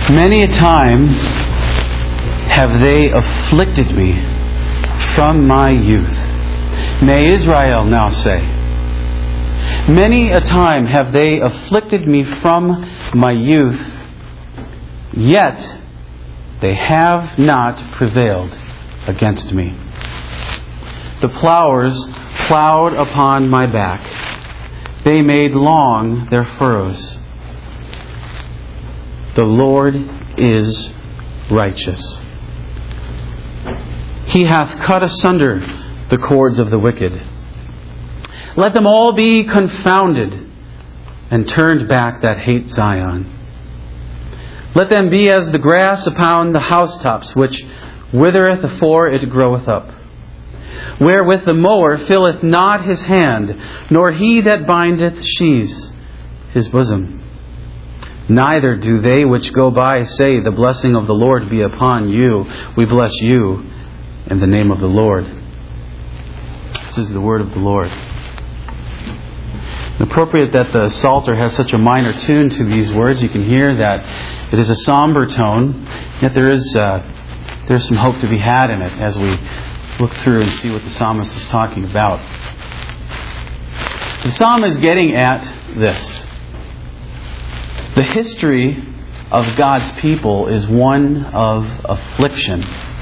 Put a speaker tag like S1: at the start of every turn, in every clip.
S1: Many a time have they afflicted me from my youth. May Israel now say, many a time have they afflicted me from my youth, yet they have not prevailed against me. The plowers plowed upon my back. They made long their furrows. The Lord is righteous. He hath cut asunder the cords of the wicked. Let them all be confounded and turned back that hate Zion. Let them be as the grass upon the housetops, which withereth afore it groweth up. Wherewith the mower filleth not his hand, nor he that bindeth sheaves his bosom. Neither do they which go by say, the blessing of the Lord be upon you. We bless you in the name of the Lord. This is the word of the Lord. It's appropriate that the Psalter has such a minor tune to these words. You can hear that it is a somber tone, yet there's some hope to be had in it as we look through and see what the psalmist is talking about. The psalm is getting at this. The history of God's people is one of affliction.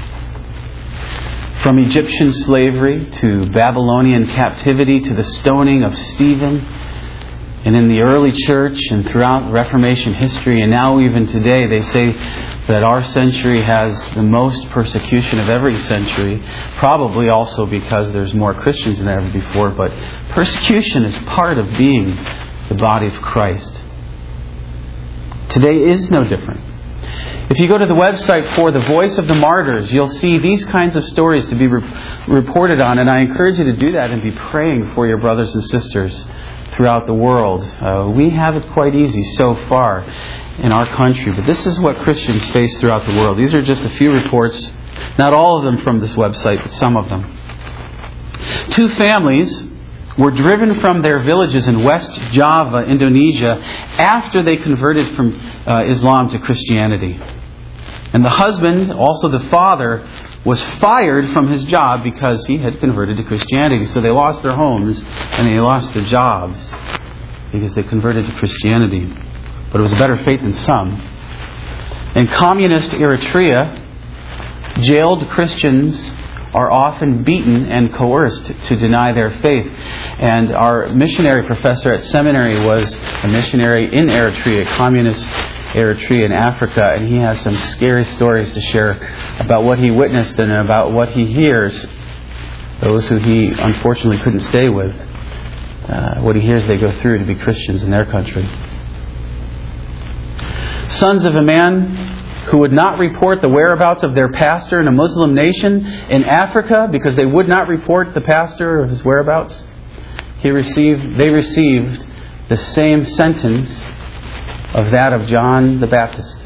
S1: From Egyptian slavery to Babylonian captivity to the stoning of Stephen, and in the early church and throughout Reformation history, and now even today, they say that our century has the most persecution of every century, probably also because there's more Christians than ever before, but persecution is part of being the body of Christ. Today is no different. If you go to the website for the Voice of the Martyrs, you'll see these kinds of stories to be reported on, and I encourage you to do that and be praying for your brothers and sisters throughout the world. We have it quite easy so far in our country, but this is what Christians face throughout the world. These are just a few reports, not all of them from this website, but some of them. 2 families were driven from their villages in West Java, Indonesia, after they converted from Islam to Christianity. And the husband, also the father, was fired from his job because he had converted to Christianity. So they lost their homes and they lost their jobs because they converted to Christianity. But it was a better fate than some. In communist Eritrea, jailed Christians are often beaten and coerced to deny their faith. And our missionary professor at seminary was a missionary in Eritrea, communist Eritrea in Africa, and he has some scary stories to share about what he witnessed and about what he hears. Those who he unfortunately couldn't stay with, what he hears they go through to be Christians in their country. Sons of a man who would not report the whereabouts of their pastor in a Muslim nation in Africa because they would not report the pastor of his whereabouts, they received the same sentence of that of John the Baptist.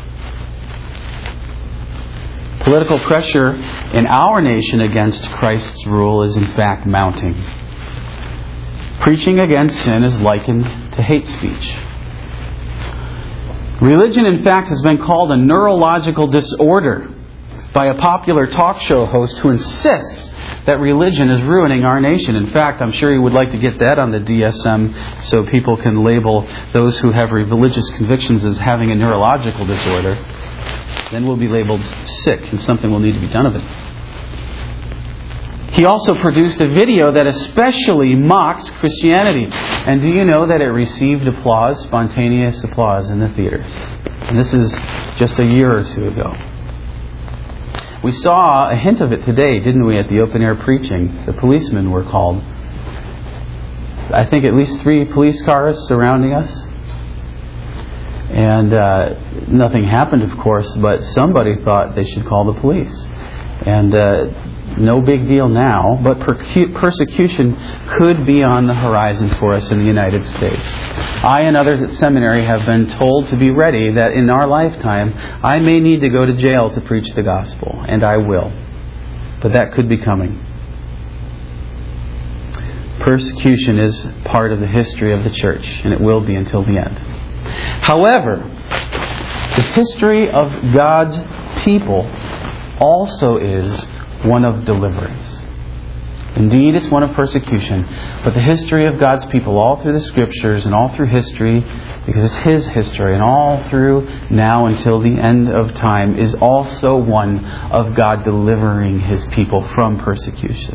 S1: Political pressure in our nation against Christ's rule is in fact mounting. Preaching against sin is likened to hate speech. Religion, in fact, has been called a neurological disorder by a popular talk show host who insists that religion is ruining our nation. In fact, I'm sure he would like to get that on the DSM so people can label those who have religious convictions as having a neurological disorder. Then we'll be labeled sick and something will need to be done of it. He also produced a video that especially mocks Christianity. And do you know that it received applause, spontaneous applause in the theaters? And this is just a year or two ago. We saw a hint of it today, didn't we, at the open-air preaching? The policemen were called. I think at least 3 police cars surrounding us. And nothing happened, of course, but somebody thought they should call the police. And no big deal now, but persecution could be on the horizon for us in the United States. I and others at seminary have been told to be ready that in our lifetime I may need to go to jail to preach the gospel, and I will. But that could be coming. Persecution is part of the history of the church, and it will be until the end. However, The history of God's people also is one of deliverance. Indeed, it's one of persecution. But the history of God's people, all through the Scriptures and all through history, because it's His history, and all through now until the end of time, is also one of God delivering His people from persecution.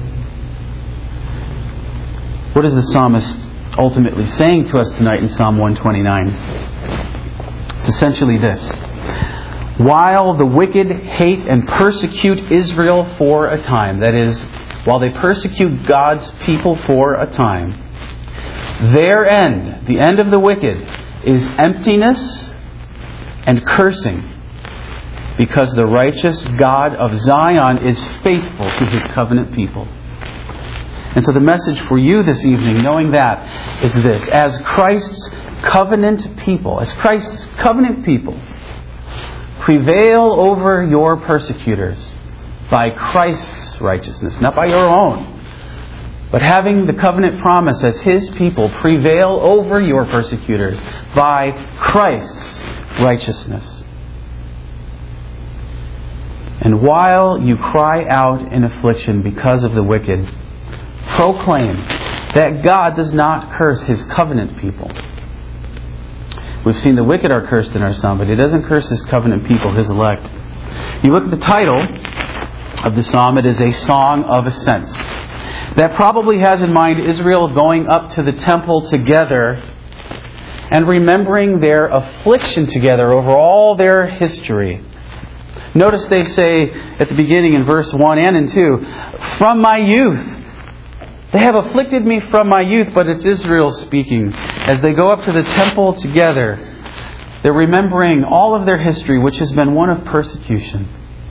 S1: What is the psalmist ultimately saying to us tonight in Psalm 129? It's essentially this. While the wicked hate and persecute Israel for a time, that is, while they persecute God's people for a time, their end, the end of the wicked, is emptiness and cursing, because the righteous God of Zion is faithful to His covenant people. And so the message for you this evening, knowing that, is this. As Christ's covenant people, prevail over your persecutors by Christ's righteousness, not by your own, but having the covenant promise as His people, prevail over your persecutors by Christ's righteousness. And while you cry out in affliction because of the wicked, proclaim that God does not curse His covenant people. We've seen the wicked are cursed in our psalm, but He doesn't curse His covenant people, His elect. You look at the title of the psalm, it is a song of ascents. That probably has in mind Israel going up to the temple together and remembering their affliction together over all their history. Notice they say at the beginning in verse 1 and in 2, from my youth. They have afflicted me from my youth, but it's Israel speaking. As they go up to the temple together, they're remembering all of their history, which has been one of persecution.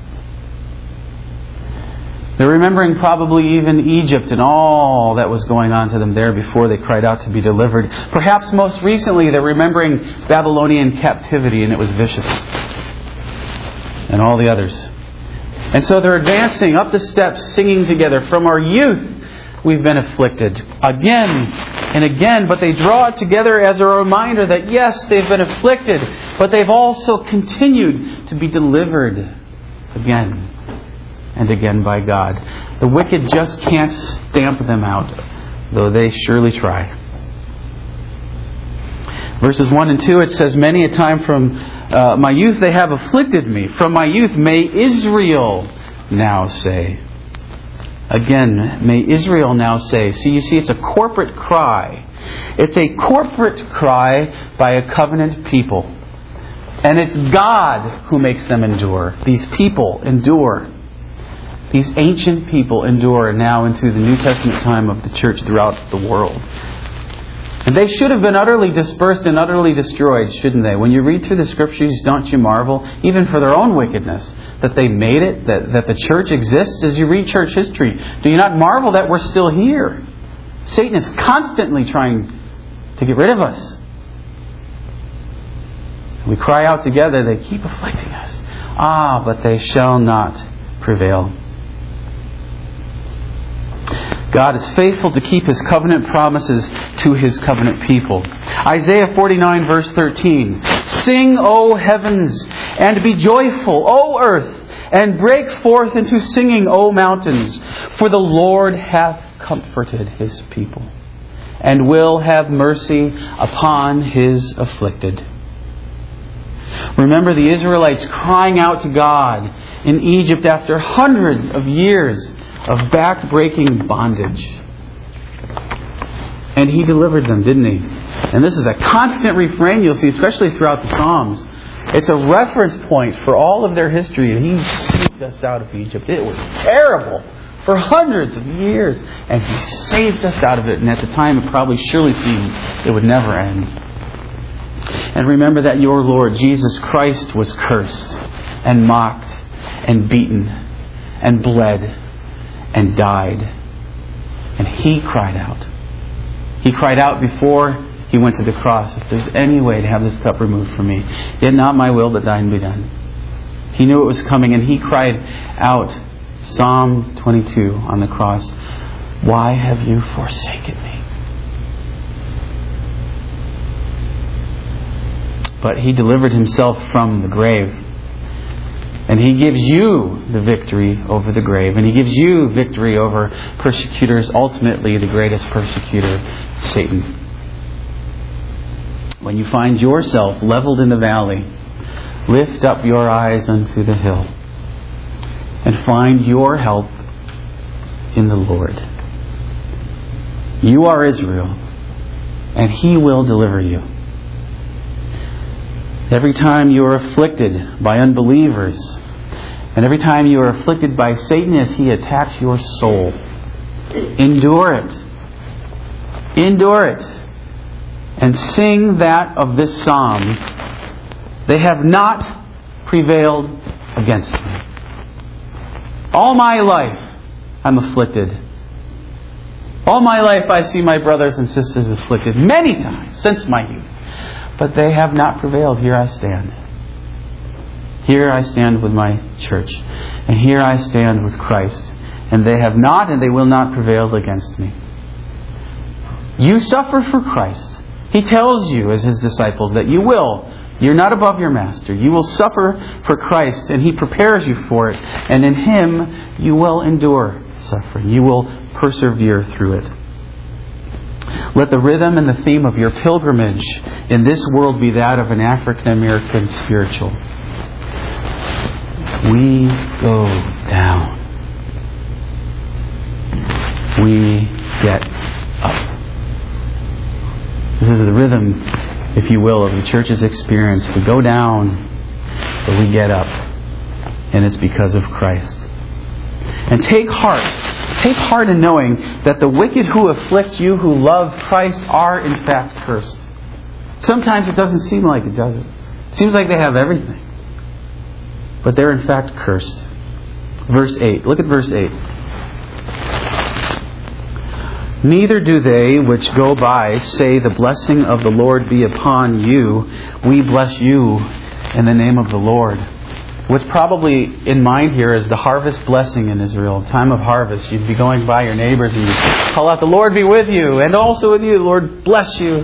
S1: They're remembering probably even Egypt and all that was going on to them there before they cried out to be delivered. Perhaps most recently they're remembering Babylonian captivity, and it was vicious. And all the others. And so they're advancing up the steps, singing together, from our youth we've been afflicted again and again, but they draw it together as a reminder that yes, they've been afflicted, but they've also continued to be delivered again and again by God. The wicked just can't stamp them out, though they surely try. Verses 1 and 2, it says, many a time from my youth they have afflicted me. From my youth may Israel now say. Again, may Israel now say. See, you see, it's a corporate cry. It's a corporate cry by a covenant people. And it's God who makes them endure. These people endure. These ancient people endure now into the New Testament time of the church throughout the world. And they should have been utterly dispersed and utterly destroyed, shouldn't they? When you read through the Scriptures, don't you marvel, even for their own wickedness, that they made it, that the church exists as you read church history? Do you not marvel that we're still here? Satan is constantly trying to get rid of us. We cry out together, they keep afflicting us. But they shall not prevail. God is faithful to keep His covenant promises to His covenant people. Isaiah 49 verse 13. Sing, O heavens, and be joyful, O earth, and break forth into singing, O mountains. For the Lord hath comforted His people, and will have mercy upon His afflicted. Remember the Israelites crying out to God in Egypt after hundreds of years of back-breaking bondage. And He delivered them, didn't He? And this is a constant refrain you'll see, especially throughout the Psalms. It's a reference point for all of their history. He saved us out of Egypt. It was terrible for hundreds of years. And He saved us out of it. And at the time, it probably surely seemed it would never end. And remember that your Lord, Jesus Christ, was cursed and mocked and beaten and bled and died. And He cried out. He cried out before He went to the cross, if there's any way to have this cup removed from me, yet not my will, but thine be done. He knew it was coming, and He cried out, Psalm 22 on the cross, why have you forsaken me? but He delivered Himself from the grave. And He gives you the victory over the grave. And He gives you victory over persecutors, ultimately the greatest persecutor, Satan. When you find yourself leveled in the valley, lift up your eyes unto the hill and find your help in the Lord. You are Israel, and He will deliver you. Every time you are afflicted by unbelievers, and every time you are afflicted by Satan as he attacks your soul, endure it. Endure it. And sing that of this psalm, they have not prevailed against me. All my life I'm afflicted. All my life I see my brothers and sisters afflicted many times since my youth. But they have not prevailed. Here I stand. Here I stand with my church. And here I stand with Christ. And they have not and they will not prevail against me. You suffer for Christ. He tells you as His disciples that you will. You're not above your Master. You will suffer for Christ, and He prepares you for it. And in Him you will endure suffering. You will persevere through it. Let the rhythm and the theme of your pilgrimage in this world be that of an African American spiritual. We go down. We get up. This is the rhythm, if you will, of the church's experience. We go down, but we get up. And it's because of Christ. And take heart. Take heart in knowing that the wicked who afflict you, who love Christ, are in fact cursed. Sometimes it doesn't seem like it, does it? It seems like they have everything. But they're in fact cursed. Verse 8. Look at verse 8. Neither do they which go by say, the blessing of the Lord be upon you. We bless you in the name of the Lord. What's probably in mind here is the harvest blessing in Israel. Time of harvest. You'd be going by your neighbors and you'd call out, the Lord be with you, and also with you. The Lord bless you.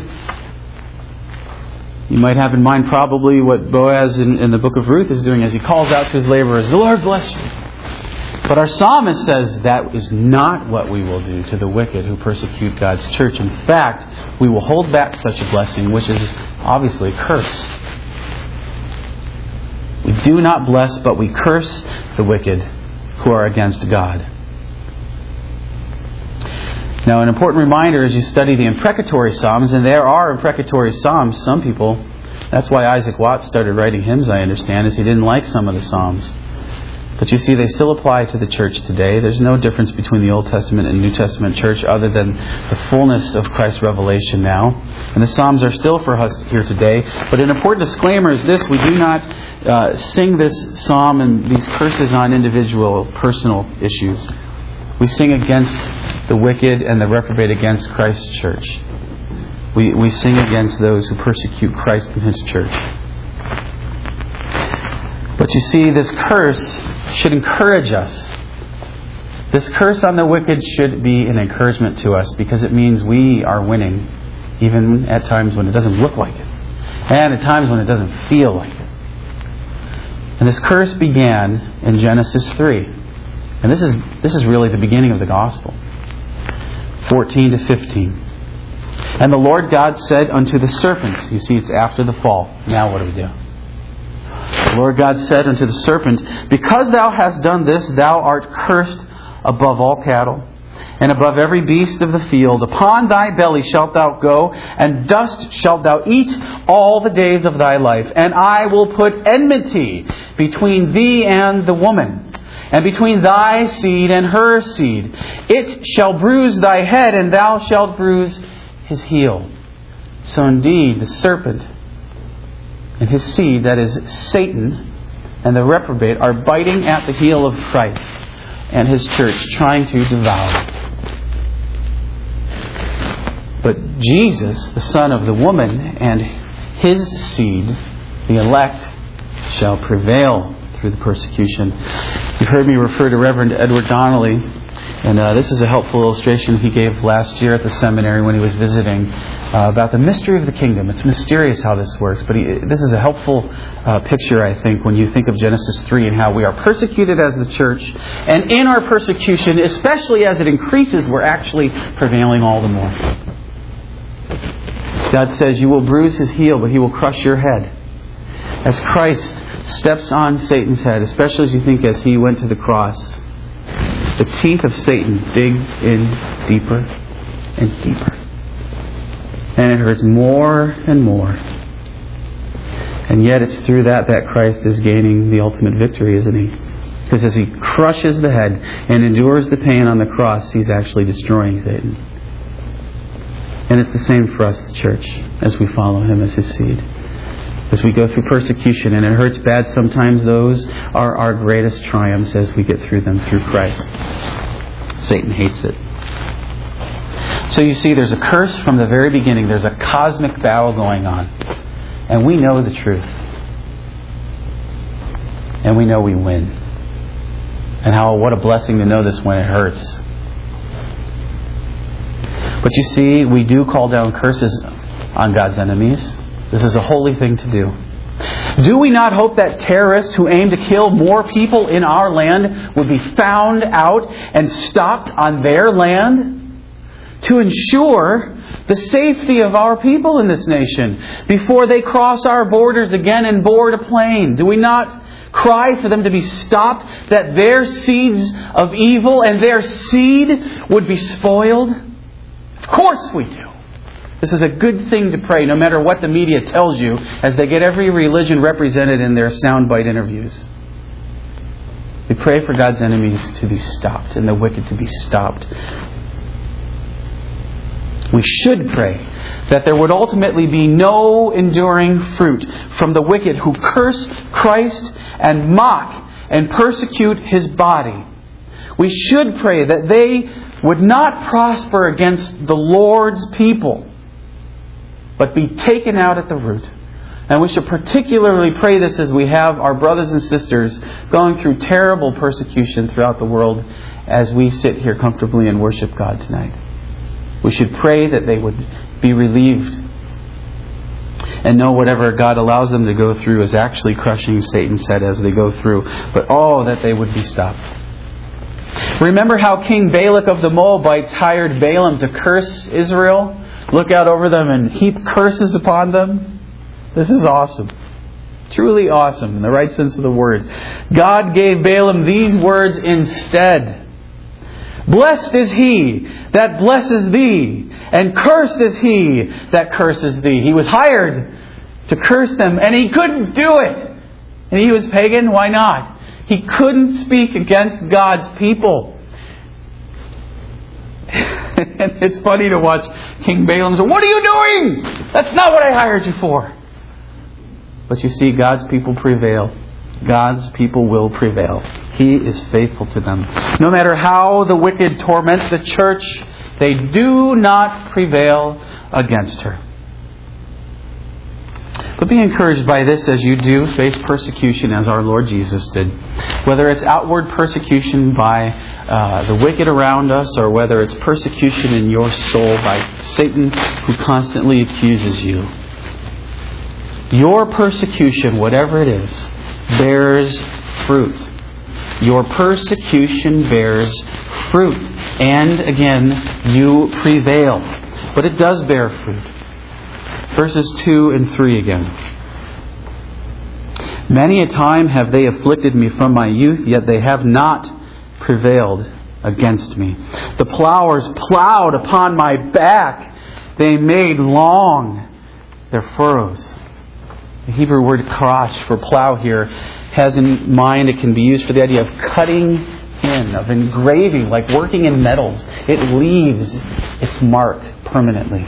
S1: You might have in mind probably what Boaz in the book of Ruth is doing as he calls out to his laborers, the Lord bless you. But our psalmist says that is not what we will do to the wicked who persecute God's church. In fact, we will hold back such a blessing, which is obviously a curse. We do not bless, but we curse the wicked who are against God. Now, an important reminder as you study the imprecatory Psalms, and there are imprecatory Psalms, some people, that's why Isaac Watts started writing hymns, I understand, is he didn't like some of the Psalms. But you see, they still apply to the church today. There's no difference between the Old Testament and New Testament church other than the fullness of Christ's revelation now. And the Psalms are still for us here today. But an important disclaimer is this. We do not sing this psalm and these curses on individual, personal issues. We sing against the wicked and the reprobate against Christ's church. We sing against those who persecute Christ and His church. But you see, this curse should encourage us. This curse on the wicked should be an encouragement to us because it means we are winning, even at times when it doesn't look like it, and at times when it doesn't feel like it. And this curse began in Genesis 3. And this is really the beginning of the gospel. 14 to 15. And the Lord God said unto the serpent, you see, it's after the fall. Now what do we do? The Lord God said unto the serpent, because thou hast done this, thou art cursed above all cattle, and above every beast of the field. Upon thy belly shalt thou go, and dust shalt thou eat all the days of thy life. And I will put enmity between thee and the woman, and between thy seed and her seed. It shall bruise thy head, and thou shalt bruise his heel. So indeed, the serpent and his seed, that is Satan and the reprobate, are biting at the heel of Christ and His church, trying to devour. But Jesus, the Son of the woman, and His seed, the elect, shall prevail through the persecution. You've heard me refer to Reverend Edward Donnelly And this is a helpful illustration he gave last year at the seminary when he was visiting about the mystery of the kingdom. It's mysterious how this works, but this is a helpful picture, I think, when you think of Genesis 3 and how we are persecuted as the church. And in our persecution, especially as it increases, we're actually prevailing all the more. God says, you will bruise his heel, but he will crush your head. As Christ steps on Satan's head, especially as you think as he went to the cross, the teeth of Satan dig in deeper and deeper. And it hurts more and more. And yet it's through that Christ is gaining the ultimate victory, isn't he? Because as he crushes the head and endures the pain on the cross, he's actually destroying Satan. And it's the same for us, the church, as we follow him as his seed. As we go through persecution, and it hurts bad sometimes, those are our greatest triumphs as we get through them through Christ. Satan hates it. So you see, there's a curse from the very beginning. There's a cosmic battle going on. And we know the truth. And we know we win. And what a blessing to know this when it hurts. But you see, we do call down curses on God's enemies. This is a holy thing to do. Do we not hope that terrorists who aim to kill more people in our land would be found out and stopped on their land to ensure the safety of our people in this nation before they cross our borders again and board a plane? Do we not cry for them to be stopped, that their seeds of evil and their seed would be spoiled? Of course we do. This is a good thing to pray, no matter what the media tells you, as they get every religion represented in their soundbite interviews. We pray for God's enemies to be stopped and the wicked to be stopped. We should pray that there would ultimately be no enduring fruit from the wicked who curse Christ and mock and persecute his body. We should pray that they would not prosper against the Lord's people, but be taken out at the root. And we should particularly pray this as we have our brothers and sisters going through terrible persecution throughout the world as we sit here comfortably and worship God tonight. We should pray that they would be relieved and know whatever God allows them to go through is actually crushing Satan's head as they go through. But that they would be stopped. Remember how King Balak of the Moabites hired Balaam to curse Israel? Look out over them and heap curses upon them? This is awesome. Truly awesome in the right sense of the word. God gave Balaam these words instead. Blessed is he that blesses thee, and cursed is he that curses thee. He was hired to curse them, and he couldn't do it. And he was pagan, why not? He couldn't speak against God's people. And it's funny to watch King Balaam say, "What are you doing? That's not what I hired you for." But you see, God's people prevail. God's people will prevail. He is faithful to them. No matter how the wicked torment the church, they do not prevail against her. But be encouraged by this as you do face persecution as our Lord Jesus did. Whether it's outward persecution by the wicked around us, or whether it's persecution in your soul by Satan who constantly accuses you. Your persecution, whatever it is, bears fruit. Your persecution bears fruit. And again, you prevail. But it does bear fruit. Verses 2 and 3 again. Many a time have they afflicted me from my youth, yet they have not prevailed against me. The plowers plowed upon my back. They made long their furrows. The Hebrew word karash for plow here has in mind, it can be used for the idea of cutting in, of engraving, like working in metals. It leaves its mark permanently.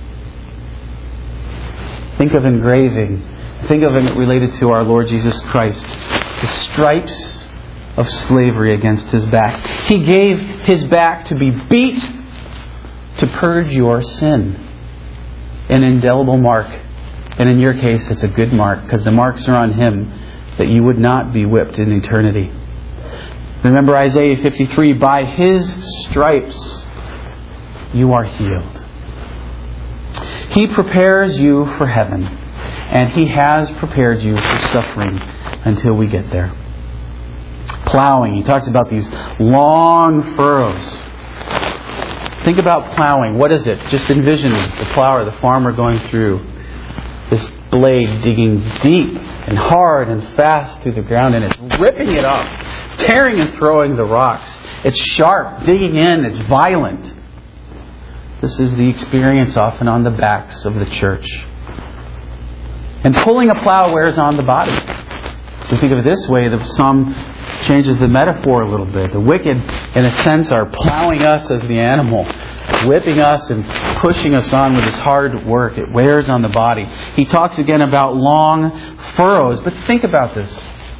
S1: Think of engraving. Think of it related to our Lord Jesus Christ. The stripes of slavery against His back. He gave His back to be beat to purge your sin. An indelible mark. And in your case, it's a good mark, because the marks are on Him that you would not be whipped in eternity. Remember Isaiah 53, by His stripes you are healed. He prepares you for heaven, and He has prepared you for suffering until we get there. Plowing. He talks about these long furrows. Think about plowing. What is it? Just envision the plower, the farmer going through this blade, digging deep and hard and fast through the ground, and it's ripping it up, tearing and throwing the rocks. It's sharp, digging in, it's violent. This is the experience often on the backs of the church. And pulling a plow wears on the body. We think of it this way, the psalm changes the metaphor a little bit. The wicked, in a sense, are plowing us as the animal, whipping us and pushing us on with his hard work. It wears on the body. He talks again about long furrows. But think about this.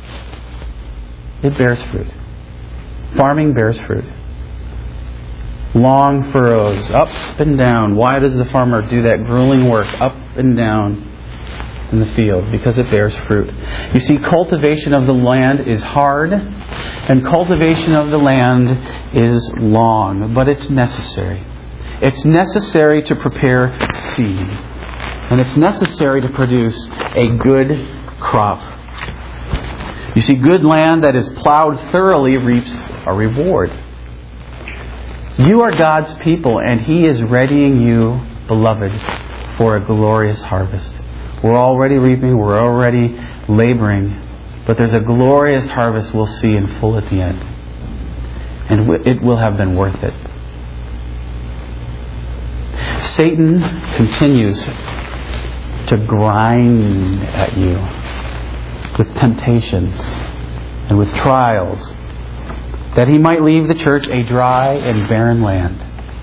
S1: It bears fruit. Farming bears fruit. Long furrows, up and down. Why does the farmer do that grueling work, up and down in the field? Because it bears fruit. You see, cultivation of the land is hard, and cultivation of the land is long, but it's necessary. It's necessary to prepare seed, and it's necessary to produce a good crop. You see, good land that is plowed thoroughly reaps a reward. You are God's people, and He is readying you, beloved, for a glorious harvest. We're already reaping, we're already laboring, but there's a glorious harvest we'll see in full at the end. And it will have been worth it. Satan continues to grind at you with temptations and with trials, that he might leave the church a dry and barren land.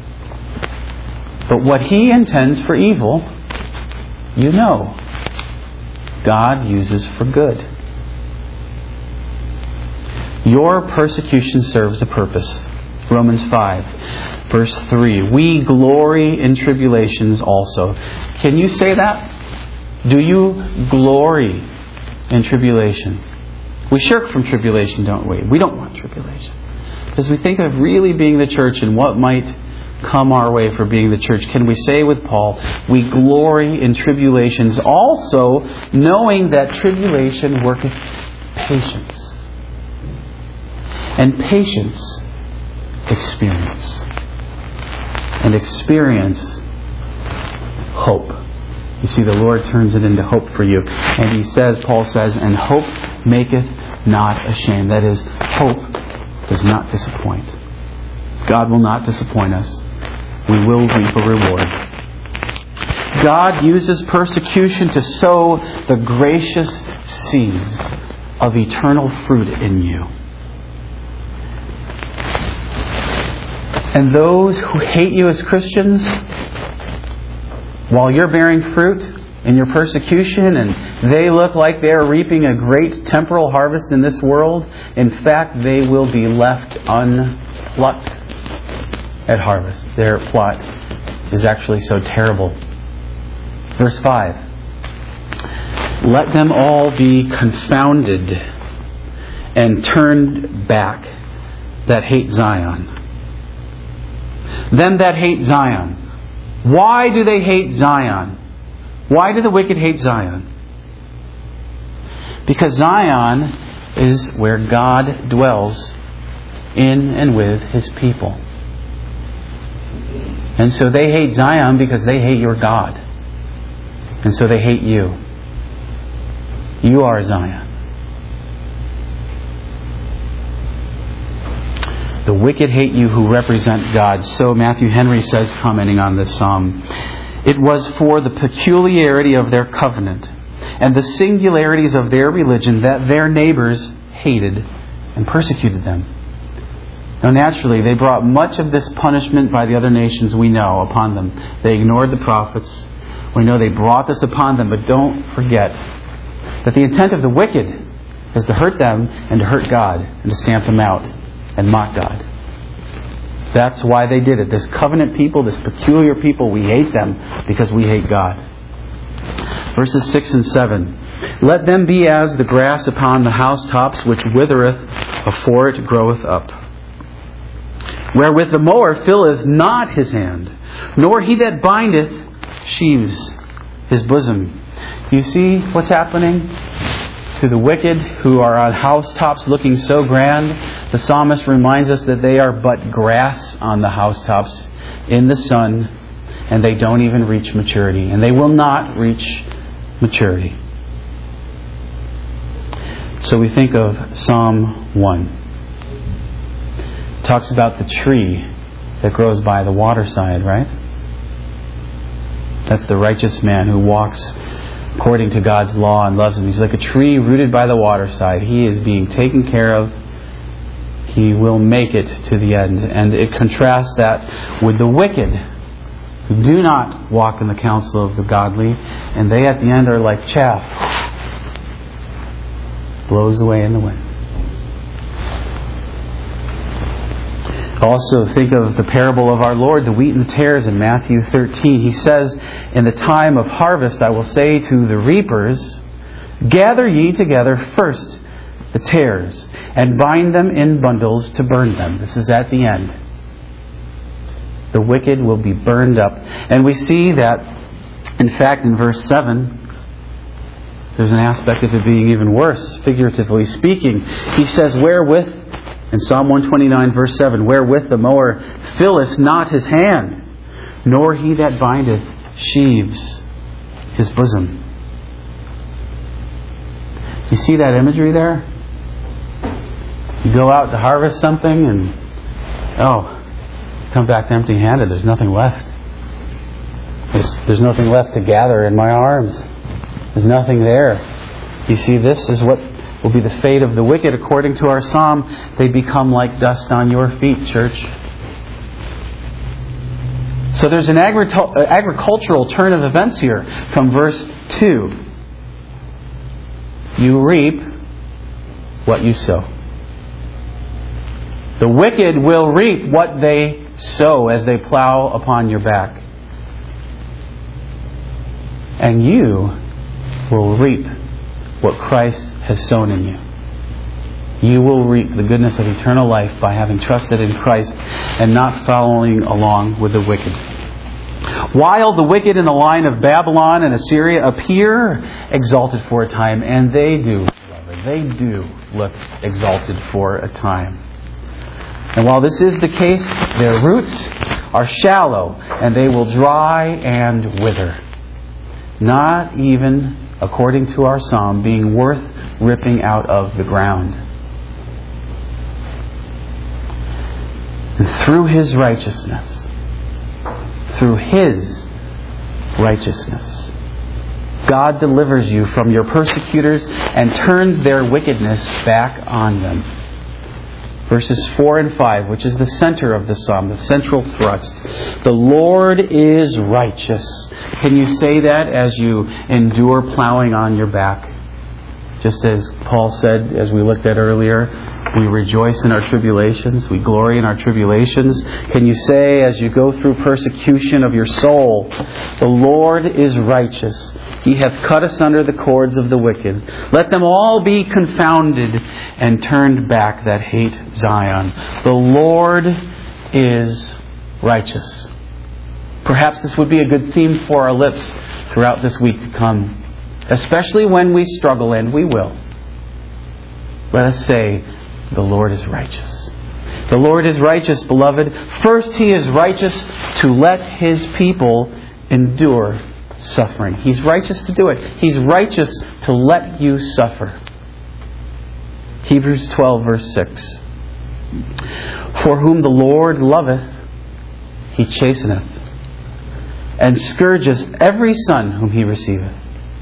S1: But what he intends for evil, you know, God uses for good. Your persecution serves a purpose. Romans 5, verse 3. We glory in tribulations also. Can you say that? Do you glory in tribulation? We shirk from tribulation, don't we? We don't want tribulation. Because we think of really being the church and what might come our way for being the church. Can we say with Paul, we glory in tribulations also, knowing that tribulation worketh patience. And patience, experience. And experience, hope. You see, the Lord turns it into hope for you. And He says, Paul says, and hope maketh not ashamed. That is, hope does not disappoint. God will not disappoint us. We will reap a reward. God uses persecution to sow the gracious seeds of eternal fruit in you. And those who hate you as Christians, while you're bearing fruit in your persecution and they look like they are reaping a great temporal harvest in this world, in fact, they will be left unplucked at harvest. Their plot is actually so terrible. Verse 5. Let them all be confounded and turned back that hate Zion. Them that hate Zion. Why do they hate Zion? Why do the wicked hate Zion? Because Zion is where God dwells in and with His people. And so they hate Zion because they hate your God. And so they hate you. You are Zion. The wicked hate you who represent God. So Matthew Henry says, commenting on this psalm, it was for the peculiarity of their covenant and the singularities of their religion that their neighbors hated and persecuted them. Now naturally, they brought much of this punishment by the other nations we know upon them. They ignored the prophets. We know they brought this upon them, but don't forget that the intent of the wicked is to hurt them and to hurt God and to stamp them out and mock God. That's why they did it. This covenant people, this peculiar people, we hate them because we hate God. Verses 6 and 7. Let them be as the grass upon the housetops, which withereth afore it groweth up. Wherewith the mower filleth not his hand, nor he that bindeth sheaves his bosom. You see what's happening to the wicked who are on housetops looking so grand? The psalmist reminds us that they are but grass on the housetops in the sun, and they don't even reach maturity, and they will not reach maturity. So we think of Psalm 1. It talks about the tree that grows by the waterside, right? That's the righteous man who walks according to God's law and loves Him. He's like a tree rooted by the waterside. He is being taken care of. He will make it to the end. And it contrasts that with the wicked, who do not walk in the counsel of the godly, and they at the end are like chaff, blows away in the wind. Also think of the parable of our Lord, the wheat and the tares, in Matthew 13. He says, in the time of harvest I will say to the reapers, gather ye together first the tares, and bind them in bundles to burn them. This is at the end. The wicked will be burned up. And we see that, in fact, in verse 7, there's an aspect of it being even worse, figuratively speaking. He says, wherewith, in Psalm 129, verse 7, wherewith the mower filleth not his hand, nor he that bindeth sheaves his bosom. You see that imagery there? You go out to harvest something and, come back empty-handed. There's nothing left. There's nothing left to gather in my arms. There's nothing there. You see, this is what will be the fate of the wicked. According to our psalm, they become like dust on your feet, church. So there's an agricultural turn of events here from verse 2. You reap what you sow. The wicked will reap what they sow as they plow upon your back. And you will reap what Christ has sown in you. You will reap the goodness of eternal life by having trusted in Christ and not following along with the wicked. While the wicked in the line of Babylon and Assyria appear exalted for a time, and they do, they do look exalted for a time. And while this is the case, their roots are shallow and they will dry and wither. Not even, according to our psalm, being worth ripping out of the ground. And through His righteousness, God delivers you from your persecutors and turns their wickedness back on them. Verses 4 and 5, which is the center of the psalm, the central thrust. The Lord is righteous. Can you say that as you endure plowing on your back? Just as Paul said, as we looked at earlier, we rejoice in our tribulations. We glory in our tribulations. Can you say, as you go through persecution of your soul, the Lord is righteous. He hath cut asunder the cords of the wicked. Let them all be confounded and turned back that hate Zion. The Lord is righteous. Perhaps this would be a good theme for our lips throughout this week to come. Especially when we struggle, and we will. Let us say, the Lord is righteous. The Lord is righteous, beloved. First, He is righteous to let His people endure suffering. He's righteous to do it. He's righteous to let you suffer. Hebrews 12, verse 6. For whom the Lord loveth, He chasteneth, and scourges every son whom He receiveth.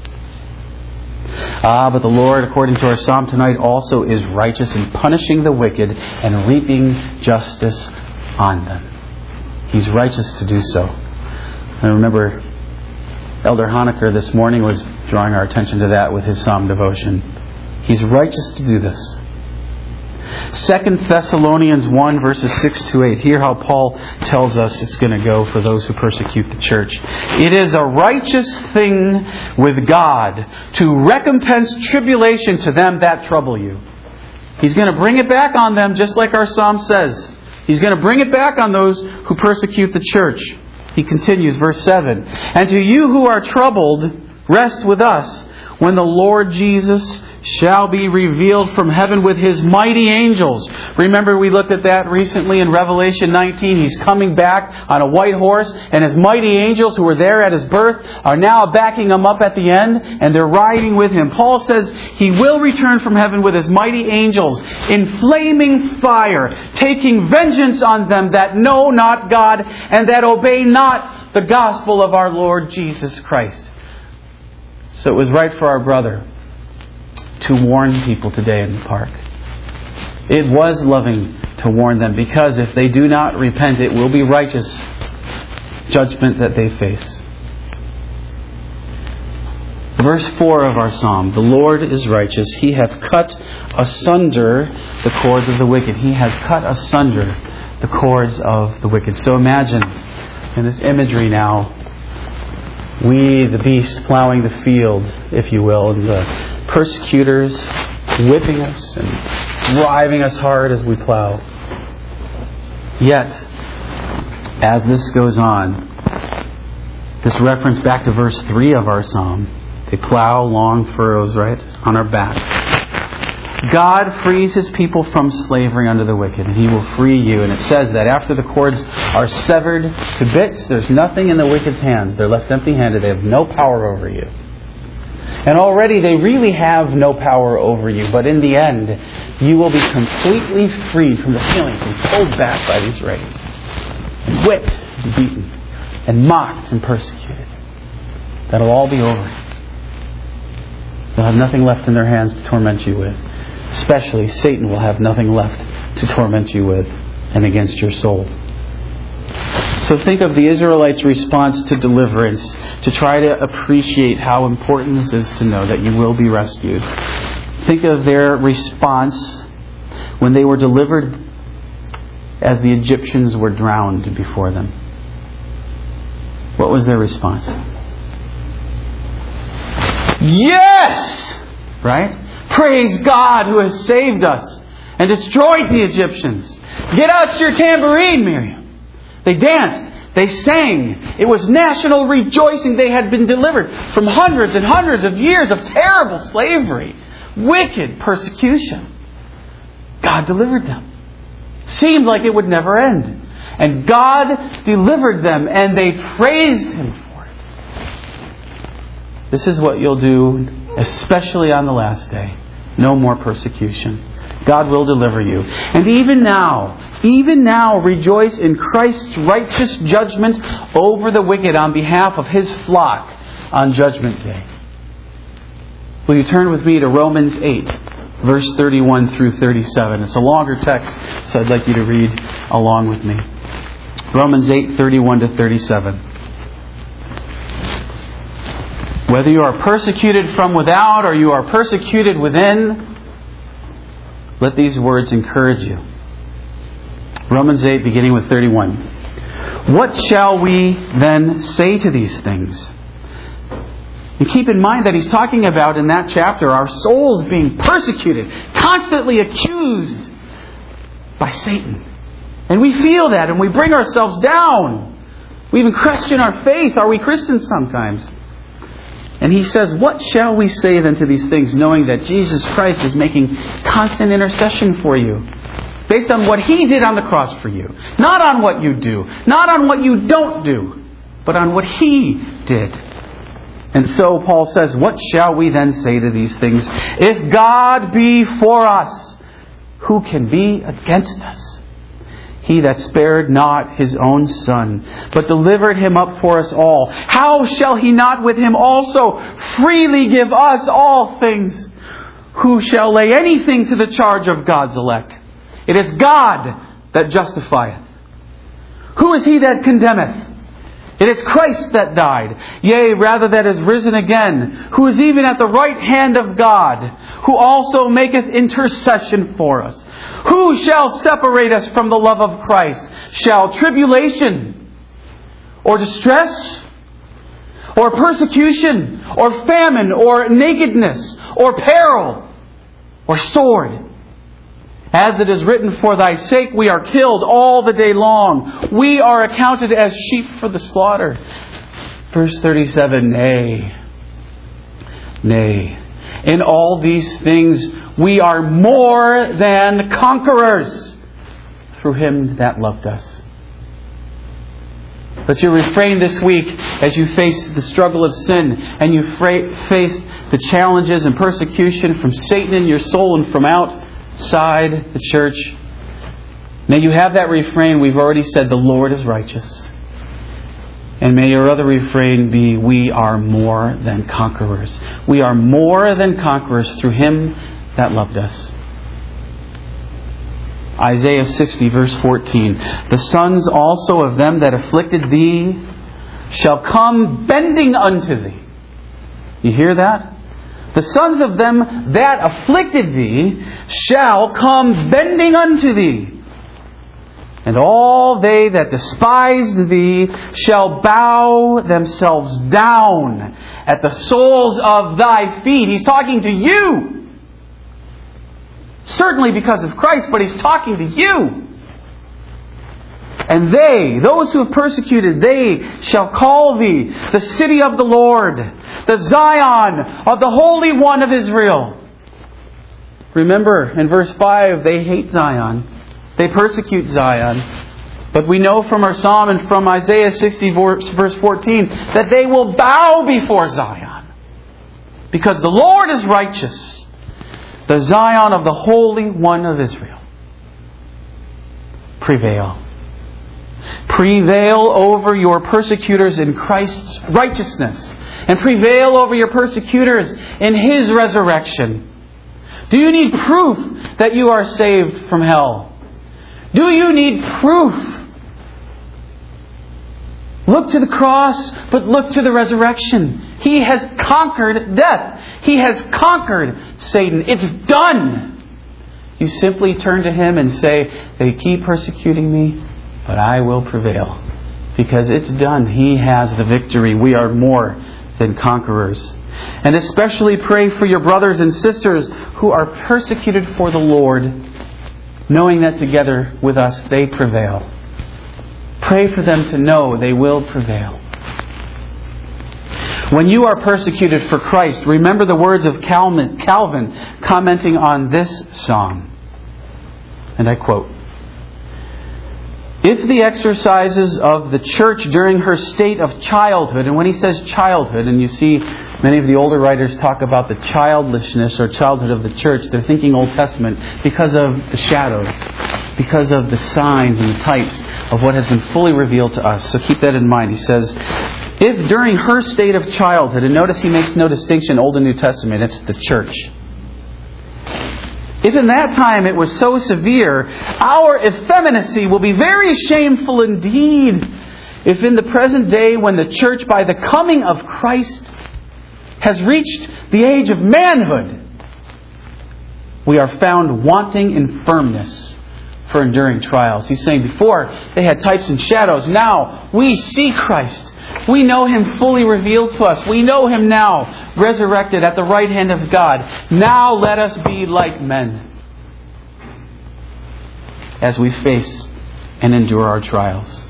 S1: But the Lord, according to our psalm tonight, also is righteous in punishing the wicked and reaping justice on them. He's righteous to do so. I remember Elder Honecker this morning was drawing our attention to that with his psalm devotion. He's righteous to do this. 2 Thessalonians 1 verses 6 to 8. Hear how Paul tells us it's going to go for those who persecute the church. It is a righteous thing with God to recompense tribulation to them that trouble you. He's going to bring it back on them, just like our psalm says. He's going to bring it back on those who persecute the church. He continues, verse 7. And to you who are troubled, rest with us when the Lord Jesus shall be revealed from heaven with His mighty angels. Remember, we looked at that recently in Revelation 19. He's coming back on a white horse, and His mighty angels who were there at His birth are now backing Him up at the end, and they're riding with Him. Paul says He will return from heaven with His mighty angels in flaming fire, taking vengeance on them that know not God and that obey not the gospel of our Lord Jesus Christ. So it was right for our brother to warn people today in the park. It was loving to warn them, because if they do not repent, it will be righteous judgment that they face. Verse 4 of our psalm. The Lord is righteous. He hath cut asunder the cords of the wicked. He has cut asunder the cords of the wicked. So imagine in this imagery now, we, the beast, plowing the field, if you will, and the persecutors whipping us and driving us hard as we plow. Yet, as this goes on, this reference back to verse 3 of our psalm, they plow long furrows, right, on our backs. God frees His people from slavery under the wicked, and He will free you. And it says that after the cords are severed to bits, there's nothing in the wicked's hands. They're left empty-handed. They have no power over you. And already they really have no power over you. But in the end, you will be completely freed from the feeling of being pulled back by these reins, and whipped and beaten and mocked and persecuted. That'll all be over. They'll have nothing left in their hands to torment you with. Especially Satan will have nothing left to torment you with and against your soul. So think of the Israelites' response to deliverance, to try to appreciate how important this is to know that you will be rescued. Think of their response when they were delivered as the Egyptians were drowned before them. What was their response? Yes! Right? Praise God who has saved us and destroyed the Egyptians. Get out your tambourine, Miriam. They danced. They sang. It was national rejoicing. They had been delivered from hundreds and hundreds of years of terrible slavery, wicked persecution. God delivered them. Seemed like it would never end. And God delivered them, and they praised Him for it. This is what you'll do, especially on the last day. No more persecution. God will deliver you. And even now, rejoice in Christ's righteous judgment over the wicked on behalf of His flock on Judgment Day. Will you turn with me to Romans 8, verse 31 through 37. It's a longer text, so I'd like you to read along with me. Romans 8, 31 to 37. Whether you are persecuted from without or you are persecuted within, let these words encourage you. Romans 8, beginning with 31. What shall we then say to these things? And keep in mind that he's talking about in that chapter our souls being persecuted, constantly accused by Satan. And we feel that and we bring ourselves down. We even question our faith. Are we Christians sometimes? And he says, what shall we say then to these things, knowing that Jesus Christ is making constant intercession for you, based on what He did on the cross for you? Not on what you do, not on what you don't do, but on what He did. And so Paul says, what shall we then say to these things? If God be for us, who can be against us? He that spared not His own Son, but delivered Him up for us all, how shall He not with Him also freely give us all things? Who shall lay anything to the charge of God's elect? It is God that justifieth. Who is He that condemneth? It is Christ that died, yea, rather that is risen again, who is even at the right hand of God, who also maketh intercession for us. Who shall separate us from the love of Christ? Shall tribulation, or distress, or persecution, or famine, or nakedness, or peril, or sword? As it is written, for thy sake we are killed all the day long. We are accounted as sheep for the slaughter. Verse 37, Nay. In all these things we are more than conquerors through Him that loved us. But you refrain this week as you face the struggle of sin and you face the challenges and persecution from Satan in your soul and from outside the church. May you have that refrain. We've already said the Lord is righteous. And may your other refrain be, we are more than conquerors. We are more than conquerors through Him that loved us. Isaiah 60 verse 14. The sons also of them that afflicted thee shall come bending unto thee. You hear that? The sons of them that afflicted thee shall come bending unto thee. And all they that despised thee shall bow themselves down at the soles of thy feet. He's talking to you. Certainly because of Christ, but He's talking to you. And they, those who have persecuted, they shall call thee the city of the Lord, the Zion of the Holy One of Israel. Remember, in verse 5, they hate Zion. They persecute Zion. But we know from our psalm and from Isaiah 60 verse 14 that they will bow before Zion. Because the Lord is righteous, the Zion of the Holy One of Israel. Prevail. Prevail over your persecutors in Christ's righteousness. And prevail over your persecutors in His resurrection. Do you need proof that you are saved from hell? Do you need proof? Look to the cross, but look to the resurrection. He has conquered death. He has conquered Satan. It's done. You simply turn to Him and say, they keep persecuting me, but I will prevail. Because it's done. He has the victory. We are more than conquerors. And especially pray for your brothers and sisters who are persecuted for the Lord, knowing that together with us they prevail. Pray for them to know they will prevail. When you are persecuted for Christ, remember the words of Calvin commenting on this psalm. And I quote, if the exercises of the church during her state of childhood, and when he says childhood, and you see many of the older writers talk about the childishness or childhood of the church, they're thinking Old Testament because of the shadows, because of the signs and the types of what has been fully revealed to us. So keep that in mind. He says, if during her state of childhood, and notice he makes no distinction, Old and New Testament, it's the church. If in that time it was so severe, our effeminacy will be very shameful indeed. If in the present day, when the church by the coming of Christ has reached the age of manhood, we are found wanting in firmness for enduring trials. He's saying before they had types and shadows. Now we see Christ. We know Him fully revealed to us. We know Him now resurrected at the right hand of God. Now let us be like men as we face and endure our trials.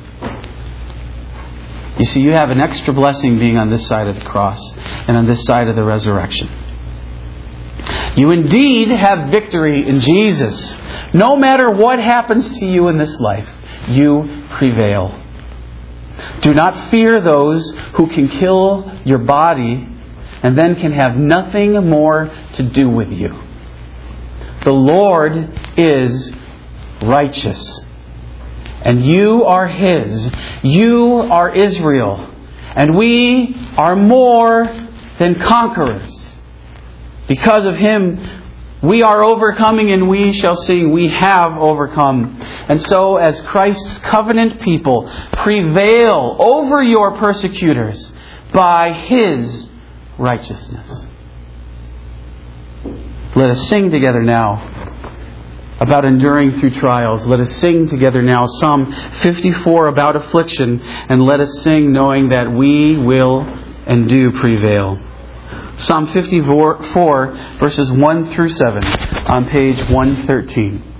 S1: You see, you have an extra blessing being on this side of the cross and on this side of the resurrection. You indeed have victory in Jesus. No matter what happens to you in this life, you prevail. Do not fear those who can kill your body and then can have nothing more to do with you. The Lord is righteous. And you are His. You are Israel. And we are more than conquerors. Because of Him We are overcoming, and we shall sing, we have overcome. And so, as Christ's covenant people, prevail over your persecutors by His righteousness. Let us sing together now about enduring through trials. Let us sing together now Psalm 54 about affliction, and let us sing knowing that we will and do prevail. Psalm 54, verses 1 through 7 on page 113.